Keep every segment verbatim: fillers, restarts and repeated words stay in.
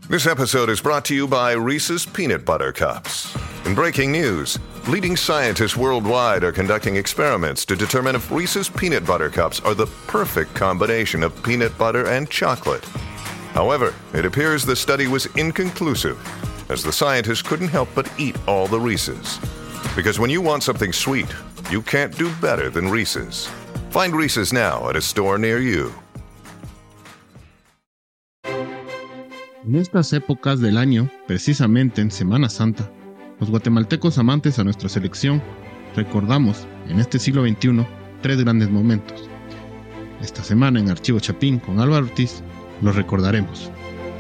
This episode is brought to you by Reese's Peanut Butter Cups. In breaking news, leading scientists worldwide are conducting experiments to determine if Reese's Peanut Butter Cups are the perfect combination of peanut butter and chocolate. However, it appears the study was inconclusive, as the scientists couldn't help but eat all the Reese's. Because when you want something sweet, you can't do better than Reese's. Find Reese's now at a store near you. En estas épocas del año, precisamente en Semana Santa, los guatemaltecos amantes a nuestra selección recordamos en este siglo veintiuno tres grandes momentos. Esta semana en Archivo Chapín con Álvaro Ortiz los recordaremos.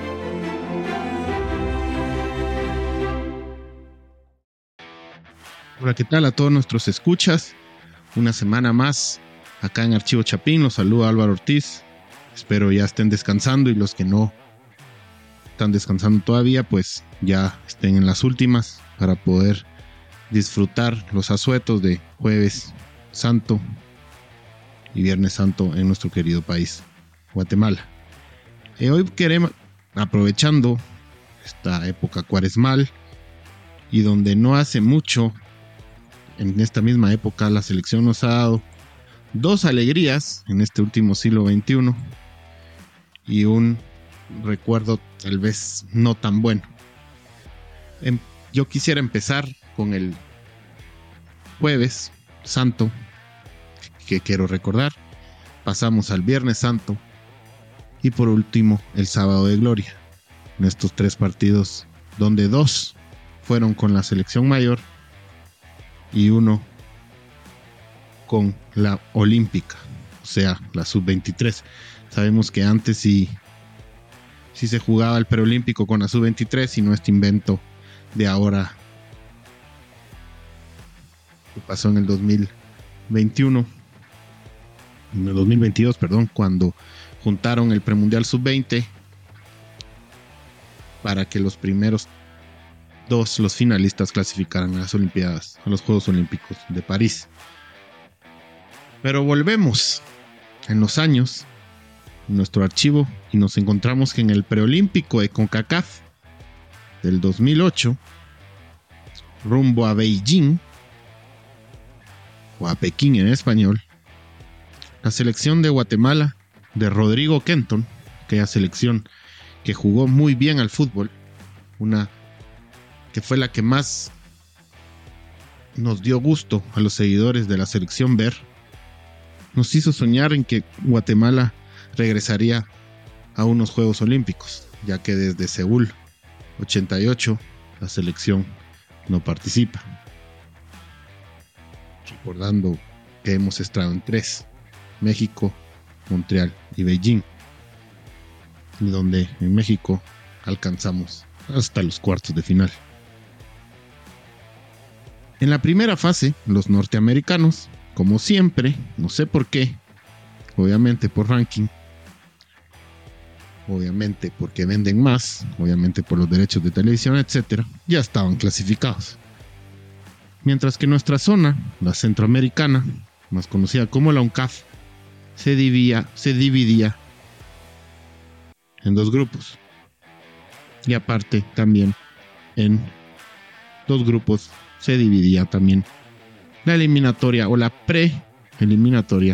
Hola, ¿qué tal a todos nuestros escuchas? Una semana más acá en Archivo Chapín, los saluda Álvaro Ortiz. Espero ya estén descansando y los que no están descansando todavía, pues ya estén en las últimas para poder disfrutar los asuetos de Jueves Santo y Viernes Santo en nuestro querido país, Guatemala. Eh, hoy queremos, aprovechando esta época cuaresmal y donde no hace mucho, en esta misma época, la selección nos ha dado dos alegrías en este último siglo veintiuno y un recuerdo tal vez no tan bueno. Em, yo quisiera empezar con el Jueves Santo, que quiero recordar. Pasamos al Viernes Santo y por último el Sábado de Gloria. En estos tres partidos, donde dos fueron con la selección mayor y uno con la olímpica, o sea, la sub veintitrés. Sabemos que antes sí si se jugaba el preolímpico con la sub veintitrés y no este invento de ahora que pasó en el dos mil veintiuno, en el dos mil veintidós, perdón, cuando juntaron el premundial sub veinte para que los primeros dos, los finalistas, clasificaran a las Olimpiadas, a los Juegos Olímpicos de París. Pero volvemos en los años, nuestro archivo, y nos encontramos que en el preolímpico de CONCACAF del dos mil ocho, rumbo a Beijing o a Pekín en español, la selección de Guatemala de Rodrigo Kenton, aquella selección que jugó muy bien al fútbol, una que fue la que más nos dio gusto a los seguidores de la selección ver, nos hizo soñar en que Guatemala regresaría a unos Juegos Olímpicos, ya que desde Seúl ochenta y ocho la selección no participa. Recordando que hemos estado en tres: México, Montreal y Beijing, y donde en México alcanzamos hasta los cuartos de final. En la primera fase, los norteamericanos, como siempre, no sé por qué, obviamente por ranking, obviamente porque venden más, obviamente por los derechos de televisión, etcétera, ya estaban clasificados. Mientras que nuestra zona, la centroamericana, más conocida como la UNCAF, se dividía, se dividía en dos grupos. Y aparte también en dos grupos se dividía también la eliminatoria o la pre-eliminatoria.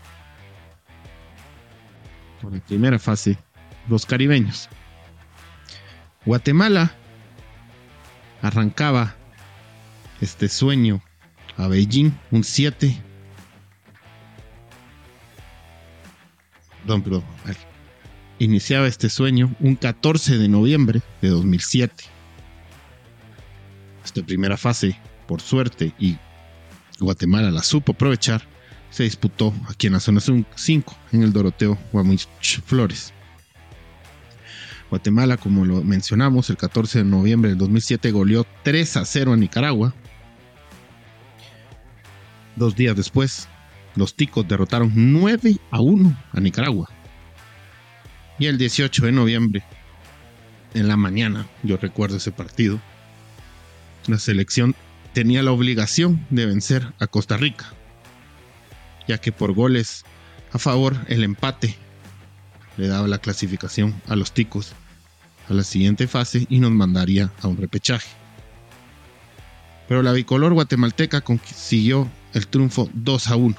Por la primera fase, los caribeños. Guatemala arrancaba este sueño a Beijing un siete. Perdón, perdón. Iniciaba este sueño un catorce de noviembre de dos mil siete. Esta primera fase, por suerte, y Guatemala la supo aprovechar, se disputó aquí en la zona cinco, en el Doroteo Guamich Flores. Guatemala, como lo mencionamos, el catorce de noviembre del dos mil siete goleó tres a cero a Nicaragua. Dos días después, los ticos derrotaron nueve a uno a Nicaragua. Y el dieciocho de noviembre, en la mañana, yo recuerdo ese partido, la selección tenía la obligación de vencer a Costa Rica, ya que por goles a favor el empate le daba la clasificación a los ticos a la siguiente fase y nos mandaría a un repechaje. Pero la bicolor guatemalteca consiguió el triunfo dos a uno.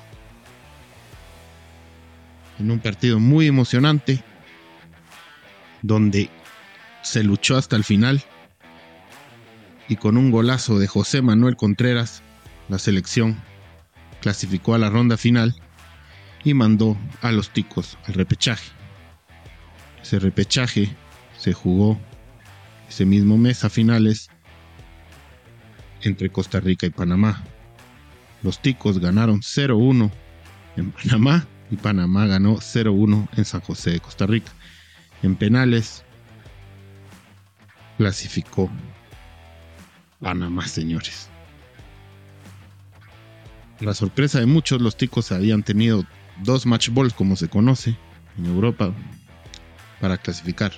En un partido muy emocionante, donde se luchó hasta el final, y con un golazo de José Manuel Contreras, la selección clasificó a la ronda final y mandó a los ticos al repechaje. Ese repechaje se jugó ese mismo mes a finales entre Costa Rica y Panamá. Los ticos ganaron cero uno en Panamá y Panamá ganó cero uno en San José de Costa Rica. En penales clasificó Panamá, señores. La sorpresa de muchos, los ticos habían tenido dos match balls, como se conoce en Europa, para clasificar.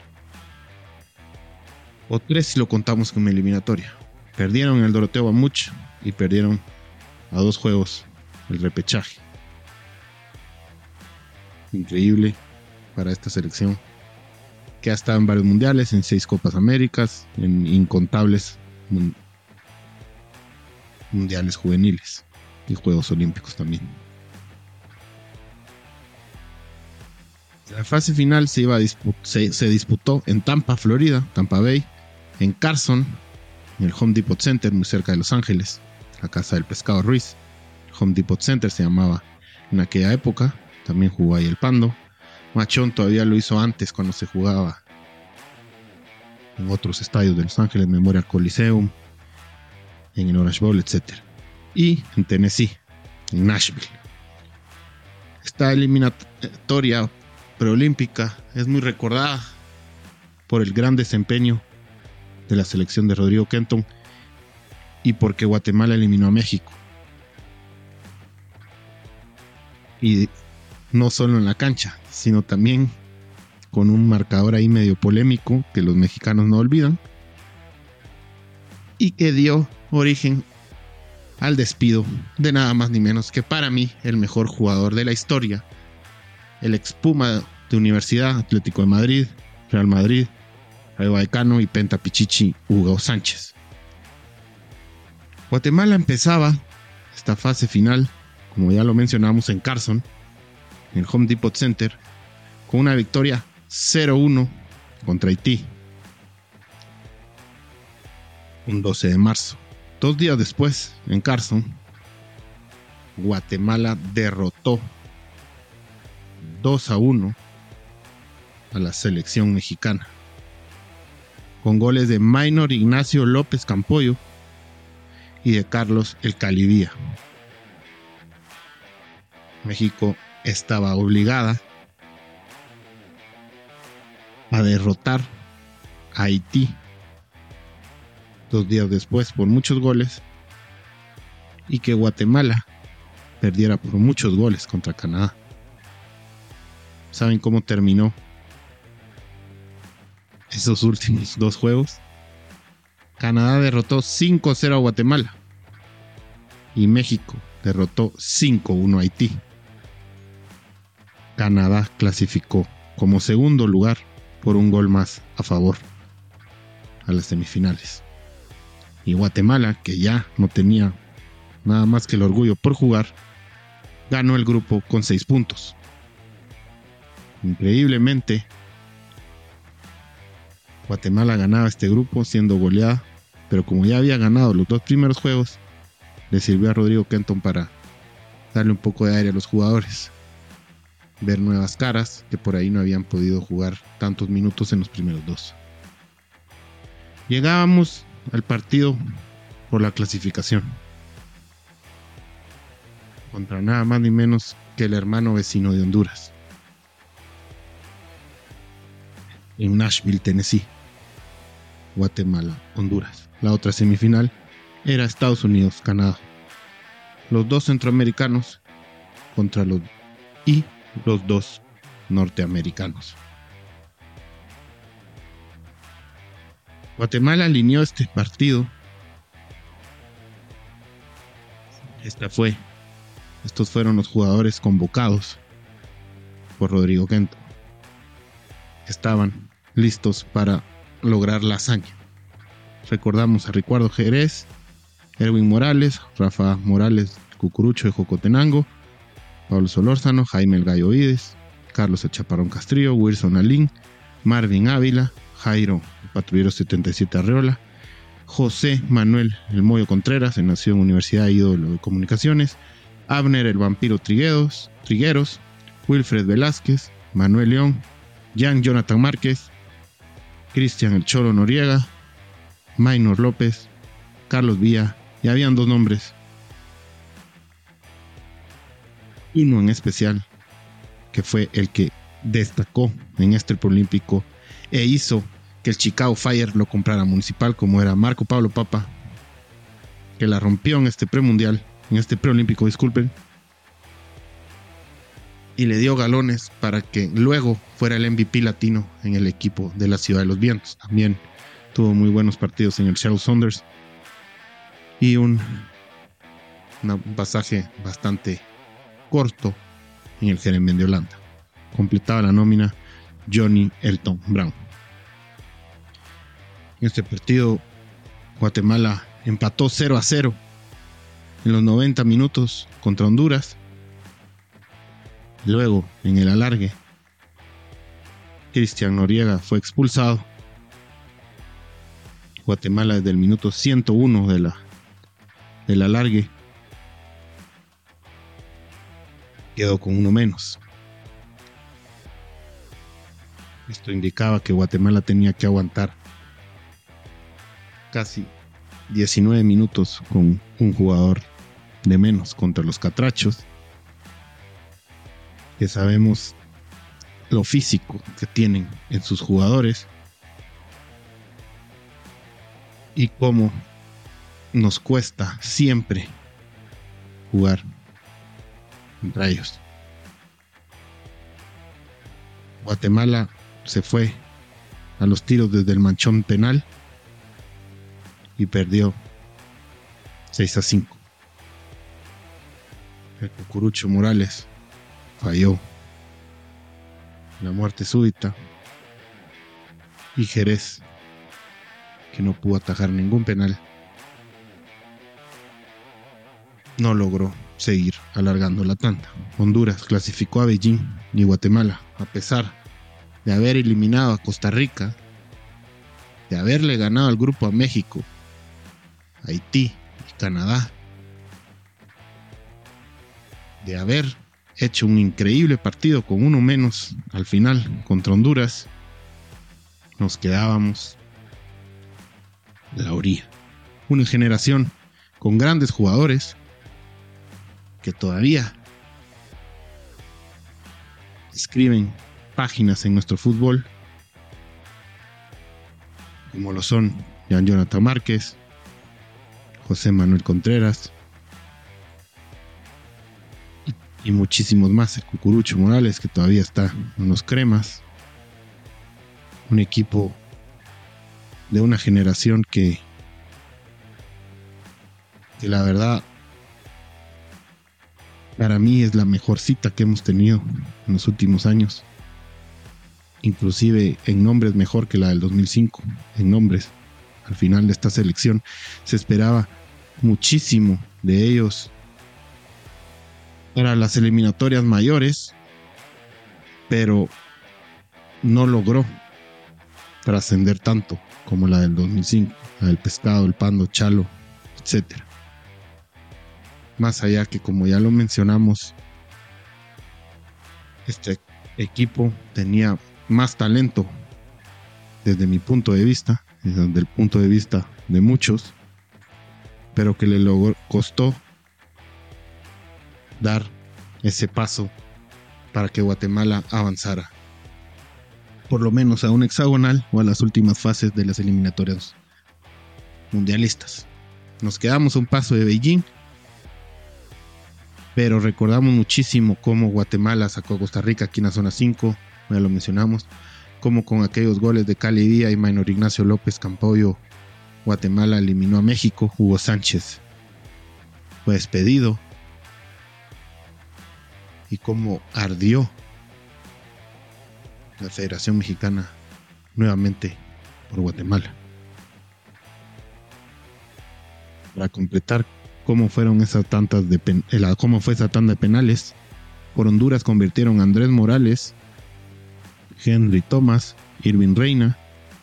O tres si lo contamos como eliminatoria. Perdieron en el Doroteo Bamuch y perdieron a dos juegos el repechaje. Increíble para esta selección, que ha estado en varios mundiales, en seis Copas Américas, en incontables mun- mundiales juveniles y Juegos Olímpicos también. La fase final se, iba a dispu- se, se disputó en Tampa, Florida, Tampa Bay, en Carson, en el Home Depot Center, muy cerca de Los Ángeles, la casa del Pescado Ruiz. El Home Depot Center se llamaba en aquella época. También jugó ahí el Pando. Machón todavía lo hizo antes, cuando se jugaba en otros estadios de Los Ángeles, Memorial Coliseum, en el Orange Bowl, etcétera. Y en Tennessee, en Nashville. Esta eliminatoria preolímpica es muy recordada por el gran desempeño de la selección de Rodrigo Kenton y porque Guatemala eliminó a México. Y no solo en la cancha, sino también con un marcador ahí medio polémico que los mexicanos no olvidan y que dio origen al despido de nada más ni menos que, para mí, el mejor jugador de la historia, el ex Puma de Universidad, Atlético de Madrid, Real Madrid, Rayo Vallecano y Penta Pichichi, Hugo Sánchez. Guatemala empezaba esta fase final, como ya lo mencionamos, en Carson, en el Home Depot Center, con una victoria cero uno contra Haití, un doce de marzo. Dos días después, en Carson, Guatemala derrotó dos a uno a la selección mexicana, con goles de Maynor Ignacio López Campoyo y de Carlos El Calibía. México estaba obligada a derrotar a Haití dos días después por muchos goles, y que Guatemala perdiera por muchos goles contra Canadá. ¿Saben cómo terminó esos últimos dos juegos? Canadá derrotó cinco a cero a Guatemala y México derrotó cinco a uno a Haití. Canadá clasificó como segundo lugar por un gol más a favor a las semifinales. Y Guatemala, que ya no tenía nada más que el orgullo por jugar, ganó el grupo con seis puntos. Increíblemente, Guatemala ganaba este grupo siendo goleada, pero como ya había ganado los dos primeros juegos, le sirvió a Rodrigo Kenton para darle un poco de aire a los jugadores, ver nuevas caras que por ahí no habían podido jugar tantos minutos en los primeros dos. Llegábamos al partido por la clasificación contra nada más ni menos que el hermano vecino de Honduras, en Nashville, Tennessee. Guatemala, Honduras. La otra semifinal era Estados Unidos, Canadá. Los dos centroamericanos contra los y los dos norteamericanos. Guatemala alineó este partido. Esta fue, estos fueron los jugadores convocados por Rodrigo Kenton. Estaban listos para lograr la hazaña. Recordamos a Ricardo Jerez, Erwin Morales, Rafa Morales, Cucurucho de Jocotenango, Pablo Solórzano, Jaime El Gallo Vides, Carlos El Chaparrón Castrillo, Wilson Alín, Marvin Ávila, Jairo el Patrullero setenta y siete Arreola, José Manuel El Moyo Contreras, nació en Universidad Ídolo de Comunicaciones, Abner El Vampiro Trigueros, Trigueros, Wilfred Velázquez, Manuel León, Jan Jonathan Márquez, Cristian El Cholo Noriega, Maynor López, Carlos Villa, y habían dos nombres, uno en especial que fue el que destacó en este preolímpico e hizo que el Chicago Fire lo comprara Municipal, como era Marco Pablo Papa, que la rompió en este premundial, en este preolímpico, disculpen, y le dio galones para que luego fuera el M V P latino en el equipo de la Ciudad de los Vientos. También tuvo muy buenos partidos en el Seattle Sounders y un, un pasaje bastante corto en el Heerenveen de Holanda. Completaba la nómina Johnny Elton Brown. En este partido Guatemala empató cero a cero en los noventa minutos contra Honduras. Luego, en el alargue, Cristian Noriega fue expulsado. Guatemala desde el minuto ciento uno de la, del alargue quedó con uno menos. Esto indicaba que Guatemala tenía que aguantar casi diecinueve minutos con un jugador de menos contra los catrachos, que sabemos lo físico que tienen en sus jugadores y cómo nos cuesta siempre jugar contra ellos. Guatemala se fue a los tiros desde el manchón penal y perdió seis a cinco. El Cucurucho Morales falló la muerte súbita y Jerez, que no pudo atajar ningún penal, no logró seguir alargando la tanda. Honduras clasificó a Beijing y Guatemala, a pesar de haber eliminado a Costa Rica, de haberle ganado al grupo a México, Haití y Canadá, de haber hecho un increíble partido con uno menos al final contra Honduras, nos quedábamos en la orilla. Una generación con grandes jugadores que todavía escriben páginas en nuestro fútbol, como lo son Jan Jonathan Márquez, José Manuel Contreras y, y muchísimos más. El Cucurucho Morales, que todavía está en los cremas. Un equipo de una generación que, que la verdad para mí es la mejor cita que hemos tenido en los últimos años. Inclusive en nombres mejor que la del dos mil cinco. En nombres, al final de esta selección se esperaba muchísimo de ellos para las eliminatorias mayores, pero no logró trascender tanto como la del dos mil cinco, la del Pescado, el Pando, Chalo, etcétera. Más allá que, como ya lo mencionamos, este equipo tenía más talento desde mi punto de vista, desde el punto de vista de muchos, pero que le logró, costó dar ese paso para que Guatemala avanzara por lo menos a un hexagonal o a las últimas fases de las eliminatorias mundialistas. Nos quedamos a un paso de Beijing, pero recordamos muchísimo cómo Guatemala sacó a Costa Rica aquí en la zona cinco, ya lo mencionamos, como con aquellos goles de Cali Díaz y Maynor Ignacio López Campoyo, Guatemala eliminó a México. Hugo Sánchez fue despedido y cómo ardió la Federación Mexicana nuevamente por Guatemala. Para completar cómo fueron esas tantas de pen- la, cómo fue esa tanda de penales, por Honduras convirtieron a Andrés Morales, Henry Thomas, Irving Reina,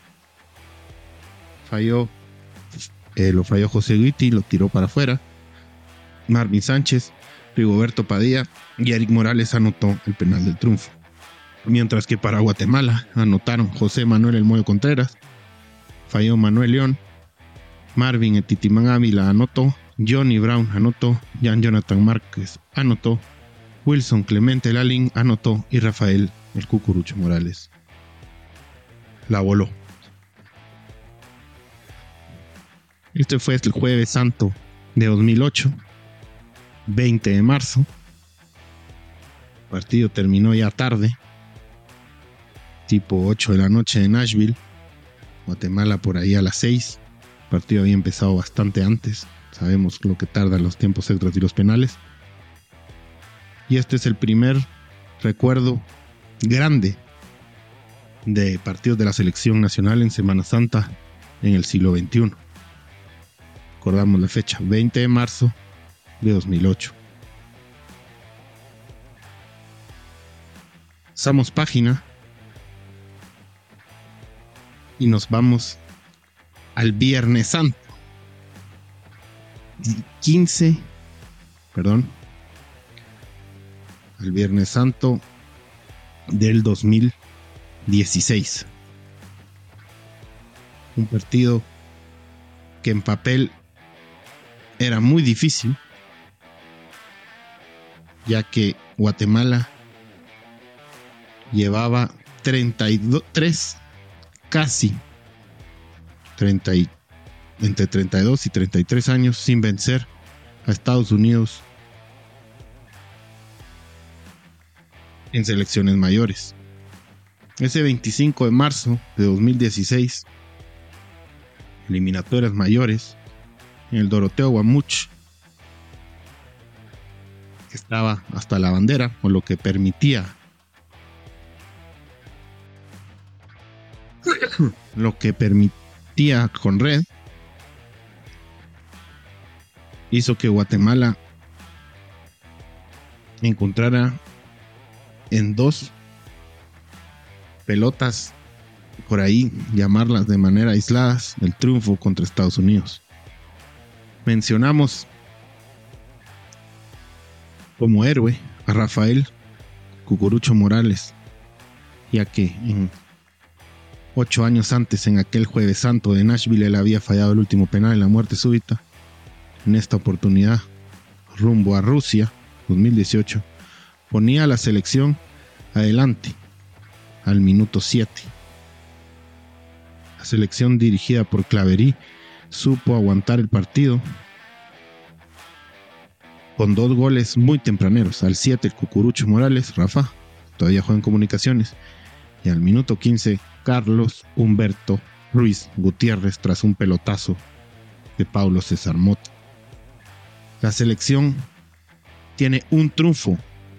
falló, eh, lo falló José Guiti, lo tiró para afuera, Marvin Sánchez, Rigoberto Padilla y Eric Morales anotó el penal del triunfo. Mientras que para Guatemala anotaron José Manuel El Moyo Contreras, falló Manuel León, Marvin Etitimán Ávila anotó, Johnny Brown anotó, Jan Jonathan Márquez anotó, Wilson Clemente Lalín anotó y Rafael El Cucurucho Morales la voló. Este fue el Jueves Santo de dos mil ocho, veinte de marzo. El partido terminó ya tarde, tipo ocho de la noche en Nashville. Guatemala por ahí a las seis. El partido había empezado bastante antes. Sabemos lo que tardan los tiempos extras y los penales. Y este es el primer recuerdo grande de partidos de la selección nacional en Semana Santa en el siglo veintiuno. Recordamos la fecha, veinte de marzo de dos mil ocho. Pasamos página y nos vamos al Viernes Santo. quince, perdón, al Viernes Santo del dos mil dieciséis. Un partido que en papel era muy difícil, ya que Guatemala llevaba treinta y tres, casi treinta y, entre treinta y dos y treinta y tres años sin vencer a Estados Unidos en selecciones mayores. Ese veinticinco de marzo de dos mil dieciséis, eliminatorias mayores en el Doroteo Guamuch, que estaba hasta la bandera, o lo que permitía lo que permitía con red, hizo que Guatemala encontrara en dos pelotas, por ahí llamarlas de manera aisladas, el triunfo contra Estados Unidos. Mencionamos como héroe a Rafael Cucurucho Morales, ya que en ocho años antes, en aquel Jueves Santo de Nashville, él había fallado el último penal en la muerte súbita. En esta oportunidad, rumbo a Rusia dos mil dieciocho, ponía a la selección adelante al minuto siete. La selección dirigida por Claverí supo aguantar el partido con dos goles muy tempraneros. Al siete el Cucurucho Morales, Rafa, todavía juega en Comunicaciones, y al minuto quince Carlos Humberto Ruiz Gutiérrez tras un pelotazo de Paulo César Mota. La selección tiene un triunfo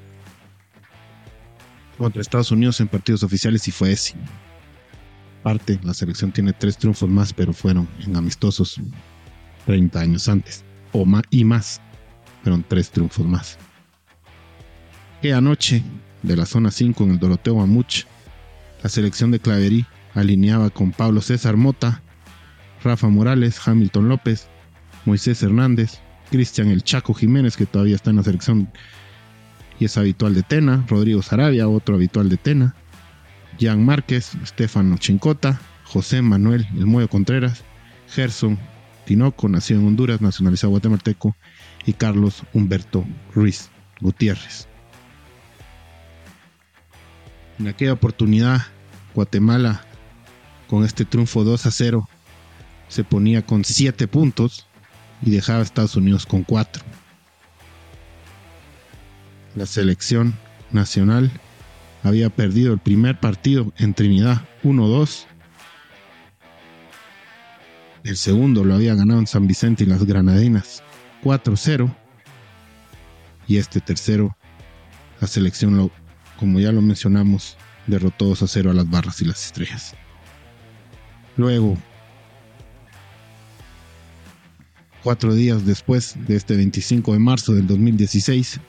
contra Estados Unidos en partidos oficiales y fue ese. Aparte, la selección tiene tres triunfos más, pero fueron en amistosos treinta años antes o más, y más, fueron tres triunfos más. Que anoche, de la zona cinco en el Doroteo Guamuch, la selección de Claverí alineaba con Pablo César Mota, Rafa Morales, Hamilton López, Moisés Hernández, Cristian El Chaco Jiménez, que todavía está en la selección y es habitual de Tena, Rodrigo Sarabia, otro habitual de Tena, Jan Márquez, Estefano Chincota, José Manuel El Moyo Contreras, Gerson Tinoco, nacido en Honduras, nacionalizado guatemalteco, y Carlos Humberto Ruiz Gutiérrez. En aquella oportunidad, Guatemala, con este triunfo dos a cero, se ponía con siete puntos y dejaba a Estados Unidos con cuatro. La selección nacional había perdido el primer partido en Trinidad uno dos. El segundo lo había ganado en San Vicente y las Granadinas cuatro cero. Y este tercero, la selección, lo, como ya lo mencionamos, derrotó dos a cero a las Barras y las Estrellas. Luego, cuatro días después de este veinticinco de marzo del dos mil dieciséis,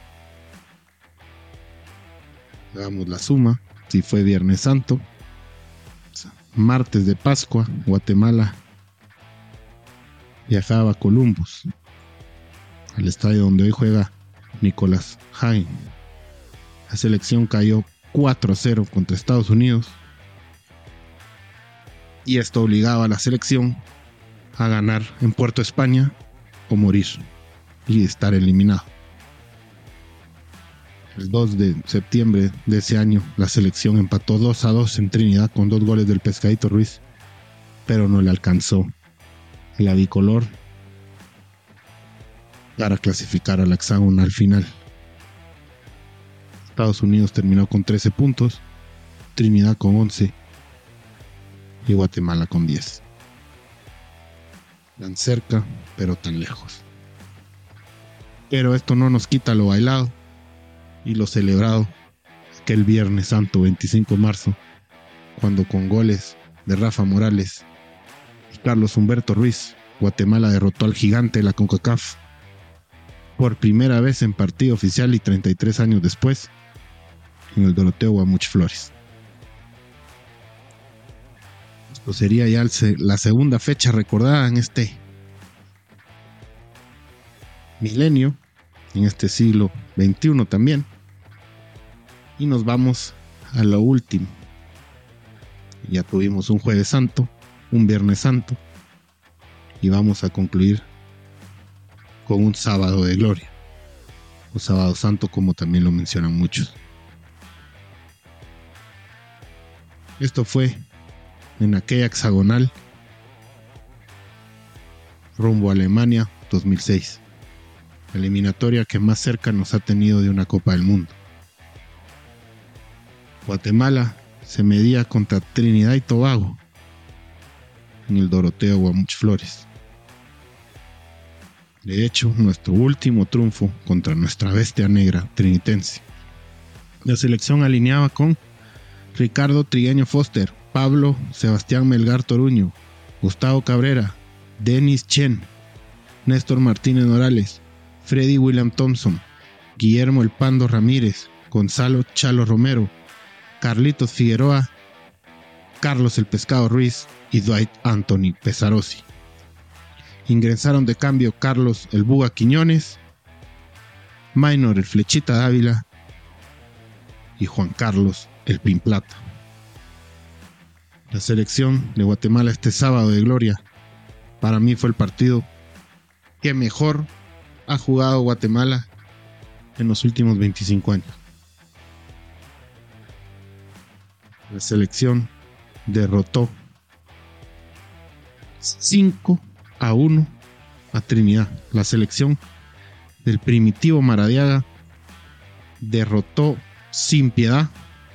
hagamos la suma, si fue Viernes Santo, martes de Pascua, Guatemala viajaba a Columbus, al estadio donde hoy juega Nicolás Hagen. La selección cayó cuatro a cero contra Estados Unidos y esto obligaba a la selección a ganar en Puerto España o morir y estar eliminado. El dos de septiembre de ese año la selección empató dos a dos en Trinidad con dos goles del Pescadito Ruiz, pero no le alcanzó la bicolor para clasificar al hexagonal final. Estados Unidos terminó con trece puntos, Trinidad con once y Guatemala con diez. Tan cerca, pero tan lejos. Pero esto no nos quita lo bailado y lo celebrado aquel Viernes Santo veinticinco de marzo, cuando con goles de Rafa Morales y Carlos Humberto Ruiz, Guatemala derrotó al gigante de la CONCACAF por primera vez en partido oficial y treinta y tres años después en el Doroteo Guamuch Flores. Esto sería ya la segunda fecha recordada en este milenio, en este siglo veintiuno también. Y nos vamos a lo último. Ya tuvimos un Jueves Santo, un Viernes Santo, y vamos a concluir con un Sábado de Gloria, o Sábado Santo, como también lo mencionan muchos. Esto fue en aquella hexagonal rumbo a Alemania dos mil seis, la eliminatoria que más cerca nos ha tenido de una Copa del Mundo. Guatemala se medía contra Trinidad y Tobago en el Doroteo Guamuch Flores. De hecho, nuestro último triunfo contra nuestra bestia negra trinitense. La selección alineaba con Ricardo Trigueño Foster, Pablo Sebastián Melgar Toruño, Gustavo Cabrera, Denis Chen, Néstor Martínez Morales, Freddy William Thompson, Guillermo El Pando Ramírez, Gonzalo Chalo Romero, Carlitos Figueroa, Carlos El Pescado Ruiz y Dwight Anthony Pesarosi. Ingresaron de cambio Carlos El Buga Quiñones, Maynor El Flechita Dávila y Juan Carlos El Pimplata. La selección de Guatemala este Sábado de Gloria para mí fue el partido que mejor ha jugado Guatemala en los últimos veinticinco años. La selección derrotó cinco a uno a Trinidad. La selección del Primitivo Maradiaga derrotó sin piedad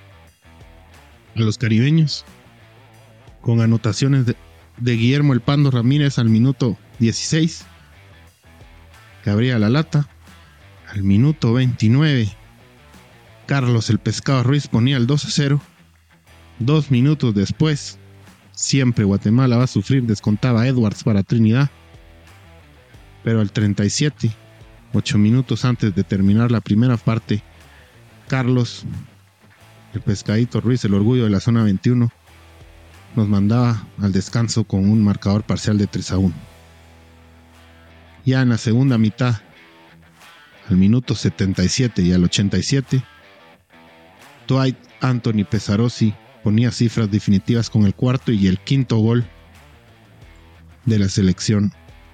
a los caribeños con anotaciones de, de Guillermo El Pando Ramírez al minuto dieciséis, que abría la lata. Al minuto veintinueve, Carlos El Pescado Ruiz ponía el dos a cero. Dos minutos después, siempre Guatemala va a sufrir, descontaba Edwards para Trinidad. Pero al treinta y siete, ocho minutos antes de terminar la primera parte, Carlos El Pescadito Ruiz, el orgullo de la zona veintiuno, nos mandaba al descanso con un marcador parcial de tres a uno. Ya en la segunda mitad, al minuto setenta y siete y al ochenta y siete, Dwight Anthony Pesarosi ponía cifras definitivas con el cuarto y el quinto gol de la selección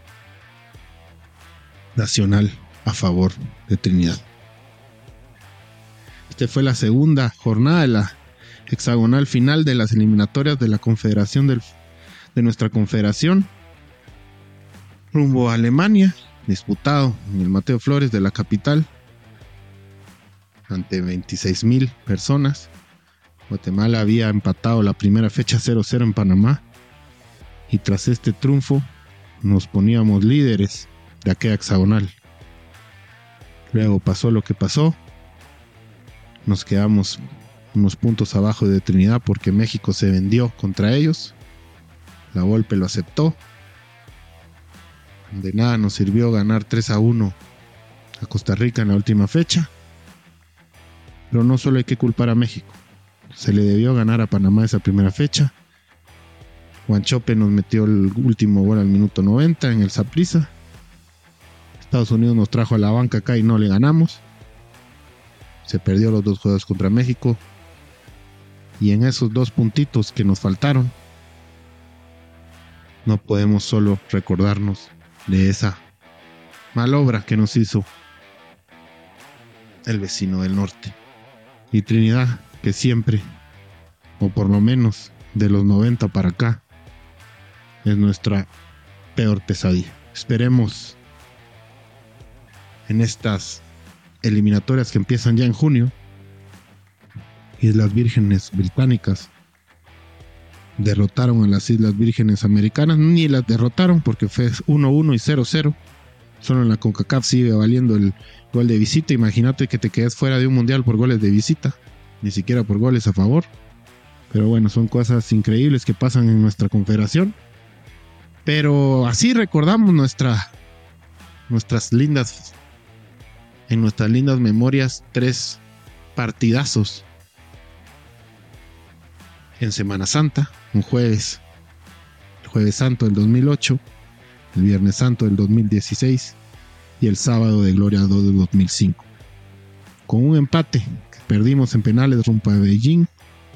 nacional a favor de Trinidad. Esta fue la segunda jornada de la hexagonal final de las eliminatorias de la confederación del, de nuestra confederación rumbo a Alemania, disputado en el Mateo Flores de la capital ante veintiséis mil personas. Guatemala había empatado la primera fecha cero cero en Panamá y tras este triunfo nos poníamos líderes de aquella hexagonal. Luego pasó lo que pasó, nos quedamos unos puntos abajo de Trinidad porque México se vendió contra ellos La Volpe lo aceptó. De nada nos sirvió ganar tres a uno a Costa Rica en la última fecha. Pero no solo hay que culpar a México. Se le debió ganar a Panamá esa primera fecha. Wanchope nos metió el último gol al minuto noventa en el Saprissa. Estados Unidos nos trajo a la banca acá y no le ganamos. Se perdió los dos juegos contra México. Y en esos dos puntitos que nos faltaron, no podemos solo recordarnos de esa malobra que nos hizo el vecino del norte. Y Trinidad, que siempre, o por lo menos de los noventa para acá, es nuestra peor pesadilla. Esperemos en estas eliminatorias que empiezan ya en junio, Islas Vírgenes Británicas derrotaron a las Islas Vírgenes Americanas. Ni las derrotaron porque fue uno uno y cero cero. Solo en la CONCACAF sigue valiendo el gol de visita. Imagínate que te quedes fuera de un mundial por goles de visita, ni siquiera por goles a favor. Pero bueno, son cosas increíbles que pasan en nuestra confederación. Pero así recordamos nuestra, nuestras lindas, en nuestras lindas memorias, tres partidazos en Semana Santa. Un jueves, el Jueves Santo del dos mil ocho, el Viernes Santo del dos mil dieciséis y el Sábado de Gloria dos del dos mil cinco. Con un empate que perdimos en penales rumbo a Beijing,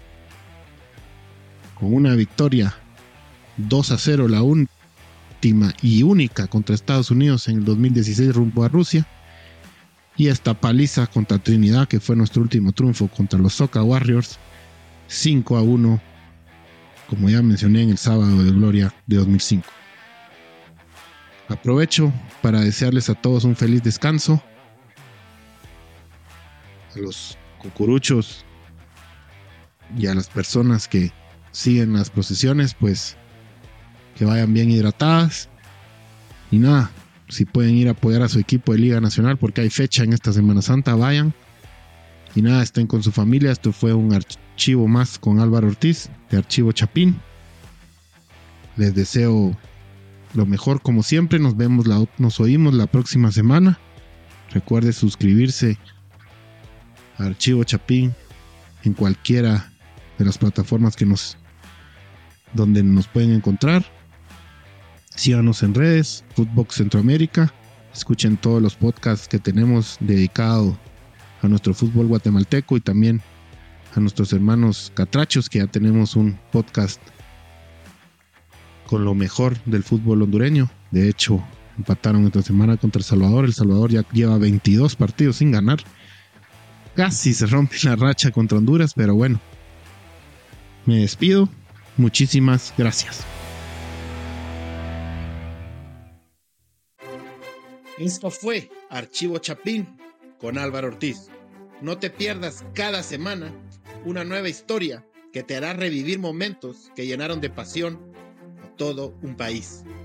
con una victoria dos a cero, la última y única contra Estados Unidos en el dos mil dieciséis rumbo a Rusia, y esta paliza contra Trinidad, que fue nuestro último triunfo contra los Soca Warriors, cinco a uno, como ya mencioné, en el Sábado de Gloria de dos mil cinco. Aprovecho para desearles a todos un feliz descanso. A los cucuruchos y a las personas que siguen las procesiones, pues que vayan bien hidratadas. Y nada, si pueden ir a apoyar a su equipo de Liga Nacional porque hay fecha en esta Semana Santa, vayan. Y nada, estén con su familia. Esto fue un archivo más con Álvaro Ortiz de Archivo Chapín. Les deseo lo mejor como siempre. Nos vemos, la, nos oímos la próxima semana. Recuerde suscribirse a Archivo Chapín en cualquiera de las plataformas que nos donde nos pueden encontrar. Síganos en redes, Footbox Centroamérica. Escuchen todos los podcasts que tenemos dedicados a nuestro fútbol guatemalteco y también a nuestros hermanos catrachos, que ya tenemos un podcast con lo mejor del fútbol hondureño. De hecho, empataron esta semana contra El Salvador. El Salvador ya lleva veintidós partidos sin ganar. Casi se rompe la racha contra Honduras, pero bueno. Me despido. Muchísimas gracias. Esto fue Archivo Chapín con Álvaro Ortiz. No te pierdas cada semana una nueva historia que te hará revivir momentos que llenaron de pasión a todo un país.